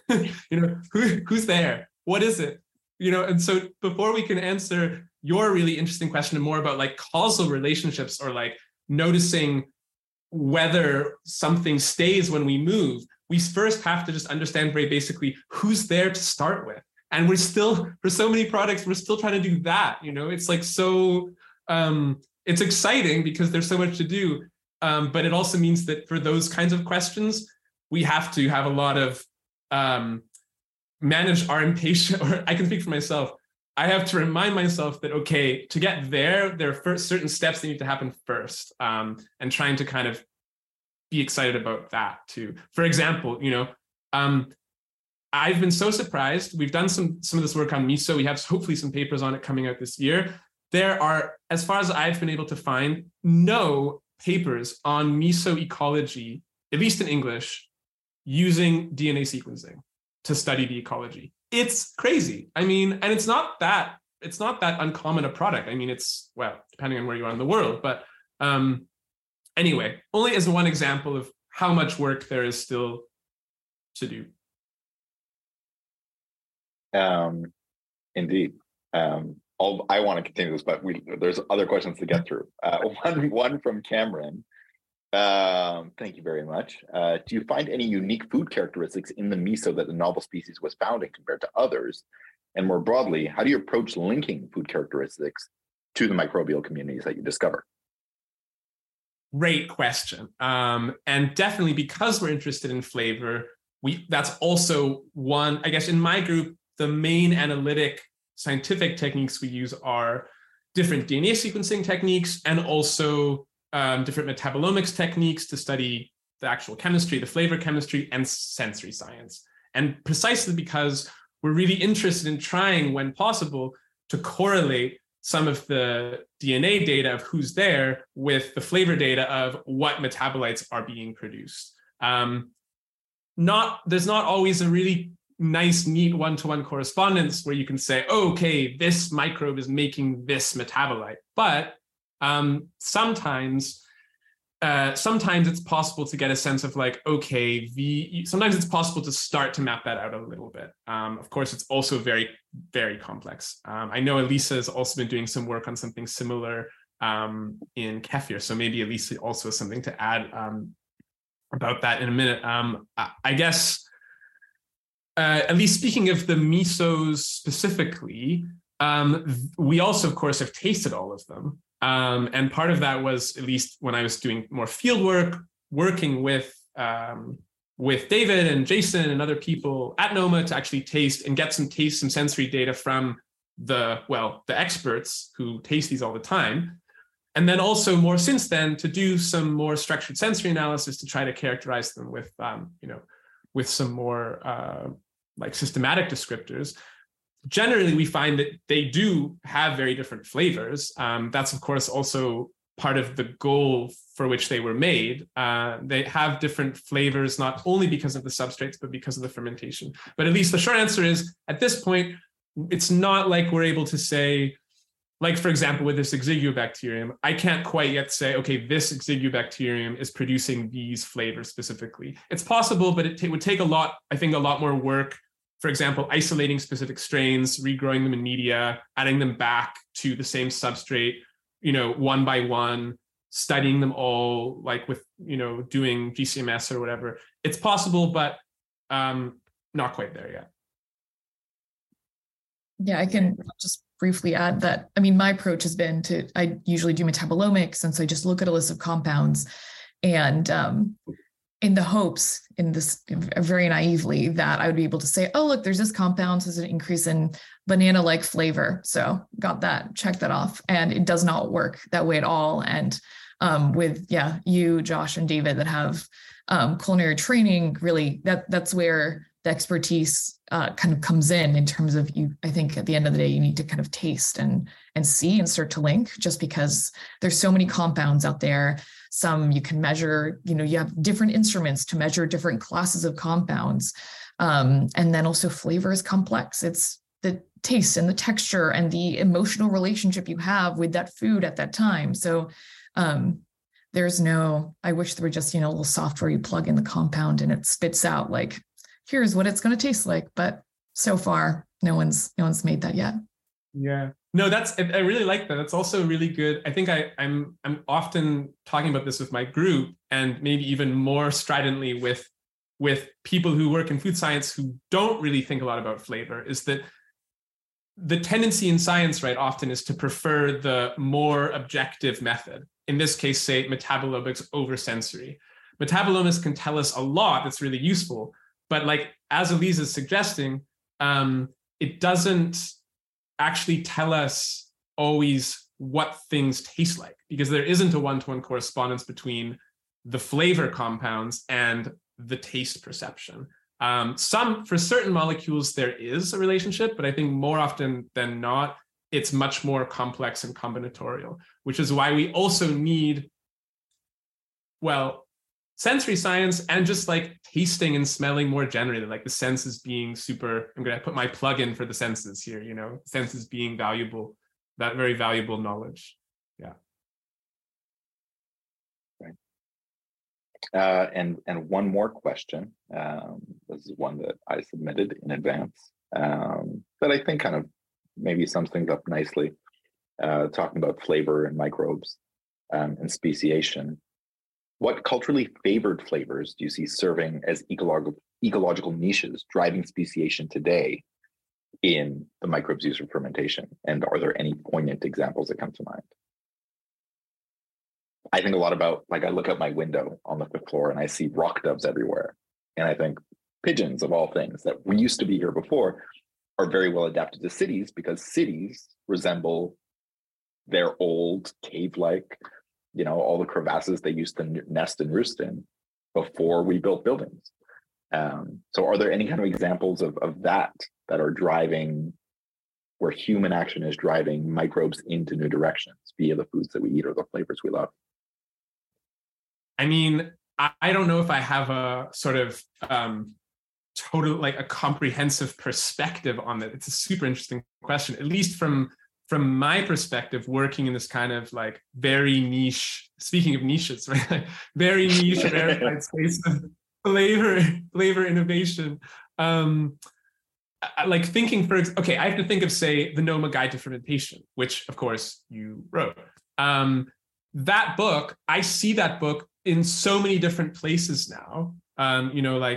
who's there? What is it? And so before we can answer your really interesting question and more about like causal relationships, or like noticing whether something stays when we move, we first have to just understand very basically who's there to start with. And we're still, for so many products, we're still trying to do that. It's like so, it's exciting because there's so much to do. But it also means that for those kinds of questions, we have to have a lot of manage our impatience, or I can speak for myself. I have to remind myself that, okay, to get there are certain steps that need to happen first, and trying to kind of be excited about that too. For example, I've been so surprised. We've done some of this work on miso. We have hopefully some papers on it coming out this year. There are, as far as I've been able to find, no papers on miso ecology, at least in English, using DNA sequencing to study the ecology. It's crazy. I mean, and it's not that uncommon a product. I mean, it's, well, depending on where you are in the world, but anyway, only as one example of how much work there is still to do. Indeed. I want to continue this, but there's other questions to get through. One from Cameron. Thank you very much. Do you find any unique food characteristics in the miso that the novel species was found in compared to others? And more broadly, how do you approach linking food characteristics to the microbial communities that you discover? Great question. And definitely because we're interested in flavor, that's also one, I guess in my group, the main analytic scientific techniques we use are different DNA sequencing techniques, and also different metabolomics techniques to study the actual chemistry, the flavor chemistry, and sensory science. And precisely because we're really interested in trying, when possible, to correlate some of the DNA data of who's there with the flavor data of what metabolites are being produced. There's not always a really nice, neat one-to-one correspondence where you can say, oh, okay, this microbe is making this metabolite. But sometimes it's possible to get a sense of like, okay, sometimes it's possible to start to map that out a little bit. Of course, it's also very, very complex. I know Elisa has also been doing some work on something similar in kefir. So maybe Elisa also has something to add about that in a minute. I guess, at least speaking of the misos specifically, we also, of course, have tasted all of them. And part of that was, at least when I was doing more field work, working with David and Jason and other people at NOMA to actually taste and get some sensory data from the experts who taste these all the time. And then also more since then to do some more structured sensory analysis to try to characterize them with some more like systematic descriptors. generally, we find that they do have very different flavors. That's, of course, also part of the goal for which they were made. They have different flavors, not only because of the substrates, but because of the fermentation. But at least the short answer is, at this point, it's not like we're able to say, like, for example, with this Exiguobacterium, I can't quite yet say, okay, this Exiguobacterium is producing these flavors specifically. It's possible, but it would take a lot more work. For example, isolating specific strains, regrowing them in media, adding them back to the same substrate, one by one, studying them all, like with, doing GCMS or whatever. It's possible, but not quite there yet. Yeah, I can just briefly add that, my approach has been I usually do metabolomics, and so I just look at a list of compounds, and in the hopes, very naively, that I would be able to say, oh, look, there's this compound, so there's an increase in banana-like flavor. So got that, check that off. And it does not work that way at all. And with, you, Josh, and David that have culinary training, really, that's where the expertise kind of comes in terms of I think at the end of the day, you need to kind of taste and see and start to link, just because there's so many compounds out there. Some you can measure, you have different instruments to measure different classes of compounds. And then also flavor is complex. It's the taste and the texture and the emotional relationship you have with that food at that time. So there's I wish there were just, a little software you plug in the compound and it spits out like, here's what it's going to taste like. But so far, no one's made that yet. Yeah. No, I really like that. That's also really good. I think I'm often talking about this with my group, and maybe even more stridently with people who work in food science who don't really think a lot about flavor, is that the tendency in science, right, often is to prefer the more objective method. In this case, say metabolomics over sensory. Metabolomics can tell us a lot that's really useful, but like as Elise is suggesting, it doesn't actually tell us always what things taste like, because there isn't a one-to-one correspondence between the flavor compounds and the taste perception. For certain molecules, there is a relationship, but I think more often than not, it's much more complex and combinatorial, which is why we also need, sensory science and just like tasting and smelling more generally, like the senses being super, I'm going to put my plug in for the senses here, senses being valuable, that very valuable knowledge. Yeah. Right. And one more question. This is one that I submitted in advance that I think kind of maybe sums things up nicely, talking about flavor and microbes and speciation. What culturally favored flavors do you see serving as ecological niches driving speciation today in the microbes used for fermentation? And are there any poignant examples that come to mind? I think a lot about, like, I look out my window on the 5th floor and I see rock doves everywhere. And I think pigeons, of all things, that we used to be here before, are very well adapted to cities, because cities resemble their old cave-like, all the crevasses they used to nest and roost in before we built buildings. So are there any kind of examples of that are driving, where human action is driving microbes into new directions via the foods that we eat or the flavors we love? I mean, I don't know if I have a sort of total, like a comprehensive perspective on that. It's a super interesting question, at least from my perspective, working in this kind of like very niche, speaking of niches, right? Very niche, rarefied space of flavor innovation. Like thinking I have to think of, say, the Noma Guide to Fermentation, which of course you wrote. That book, I see that book in so many different places now, and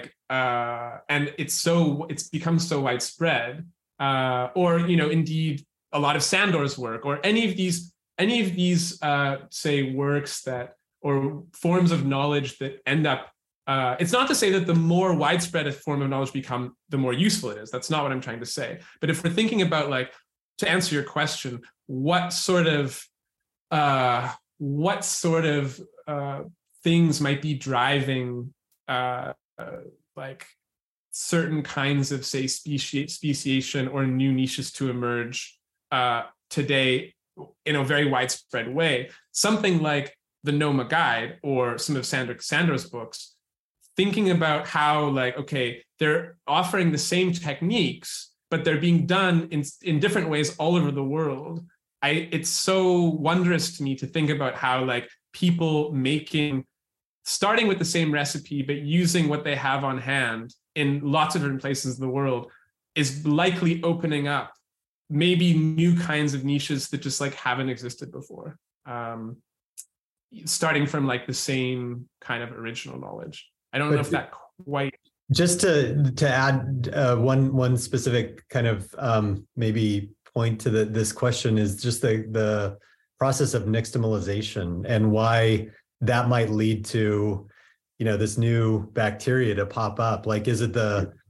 it's become so widespread, or, indeed, a lot of Sandor's work, or any of these say works that, or forms of knowledge that end up, it's not to say that the more widespread a form of knowledge become, the more useful it is. That's not what I'm trying to say. But if we're thinking about, like, to answer your question, what sort of things might be driving like certain kinds of, say, speciation or new niches to emerge today in a very widespread way. Something like the Noma Guide or some of Sandro's books, thinking about how, like, okay, they're offering the same techniques, but they're being done in different ways all over the world. It's so wondrous to me to think about how, like, people starting with the same recipe, but using what they have on hand in lots of different places in the world is likely opening up maybe new kinds of niches that just like haven't existed before. Starting from like the same kind of original knowledge. I don't know if that quite. Just to add one specific kind of maybe point to this question is just the process of nixtamalization and why that might lead to, this new bacteria to pop up. Like, is it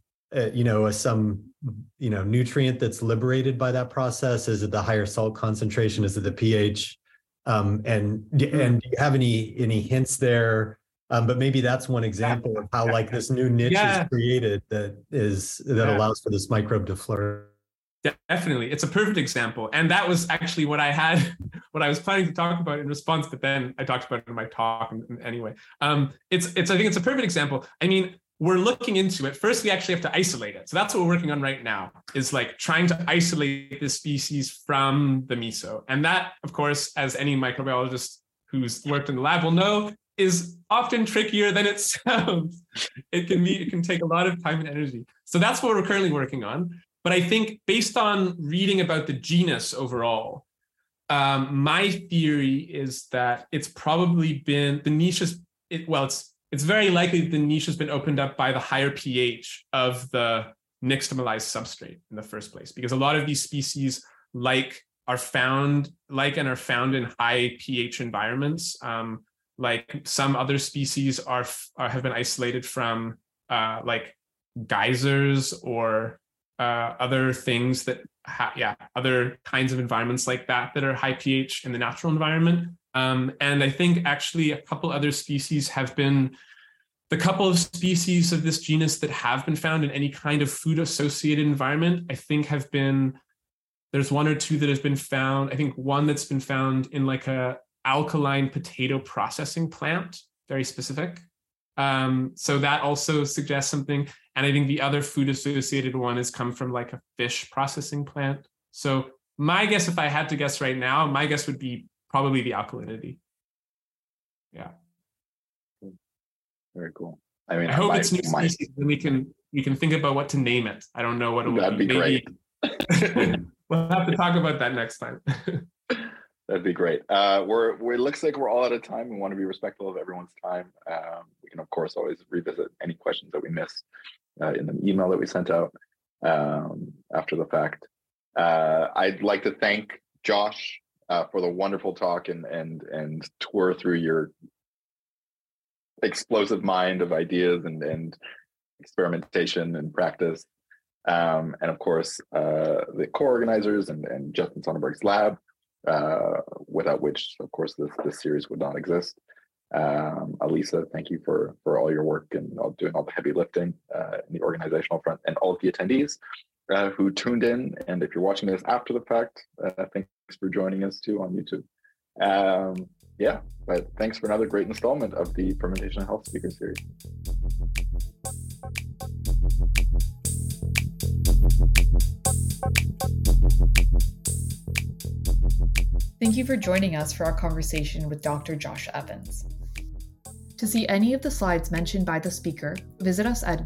some nutrient that's liberated by that process? Is it the higher salt concentration? Is it the pH? And do you have any hints there? But maybe that's one example of how like this new niche is created that allows for this microbe to flourish. Definitely. It's a perfect example. And that was actually what I was planning to talk about in response, but then I talked about it in my talk anyway. I think it's a perfect example. I mean, we're looking into it. First, we actually have to isolate it. So that's what we're working on right now, is like trying to isolate this species from the miso. And that, of course, as any microbiologist who's worked in the lab will know, is often trickier than it sounds. It can take a lot of time and energy. So that's what we're currently working on. But I think based on reading about the genus overall, my theory is that it's probably been, the niche it's very likely that the niche has been opened up by the higher pH of the nixtamalized substrate in the first place, because a lot of these species are found in high pH environments. Like some other species have been isolated from like geysers or other things that other kinds of environments like that are high pH in the natural environment. And I think actually a couple other species the couple of species of this genus that have been found in any kind of food associated environment, I think there's one or two that has been found. I think one that's been found in like a alkaline potato processing plant, very specific. So that also suggests something. And I think the other food associated one has come from like a fish processing plant. So my guess, if I had to guess right now, my guess would be probably the alkalinity. Yeah. Very cool. I mean, I hope it's new species, and we can think about what to name it. I don't know what it would be. That'd be great. We'll have to talk about that next time. That'd be great. It looks like we're all out of time. We want to be respectful of everyone's time. We can, of course, always revisit any questions that we missed in the email that we sent out after the fact. I'd like to thank Josh for the wonderful talk and tour through your explosive mind of ideas and experimentation and practice. And of course, the co-organizers and Justin Sonnenberg's lab, without which, of course, this series would not exist. Alisa, thank you for all your work and doing all the heavy lifting in the organizational front, and all of the attendees who tuned in. And if you're watching this after the fact, thanks for joining us too on YouTube. But thanks for another great installment of the Fermentation and Health Speaker Series. Thank you for joining us for our conversation with Dr. Josh Evans. To see any of the slides mentioned by the speaker, visit us at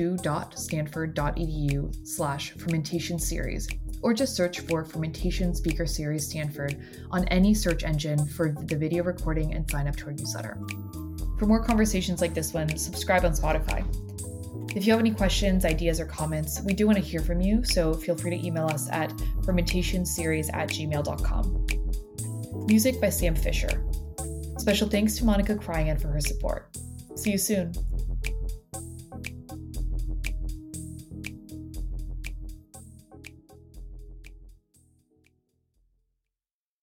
go2.stanford.edu/fermentation series, or just search for Fermentation Speaker Series Stanford on any search engine for the video recording and sign up to our newsletter. For more conversations like this one, subscribe on Spotify. If you have any questions, ideas, or comments, we do want to hear from you, so feel free to email us at fermentationseries@gmail.com. Music by Sam Fisher. Special thanks to Monica Cryan for her support. See you soon.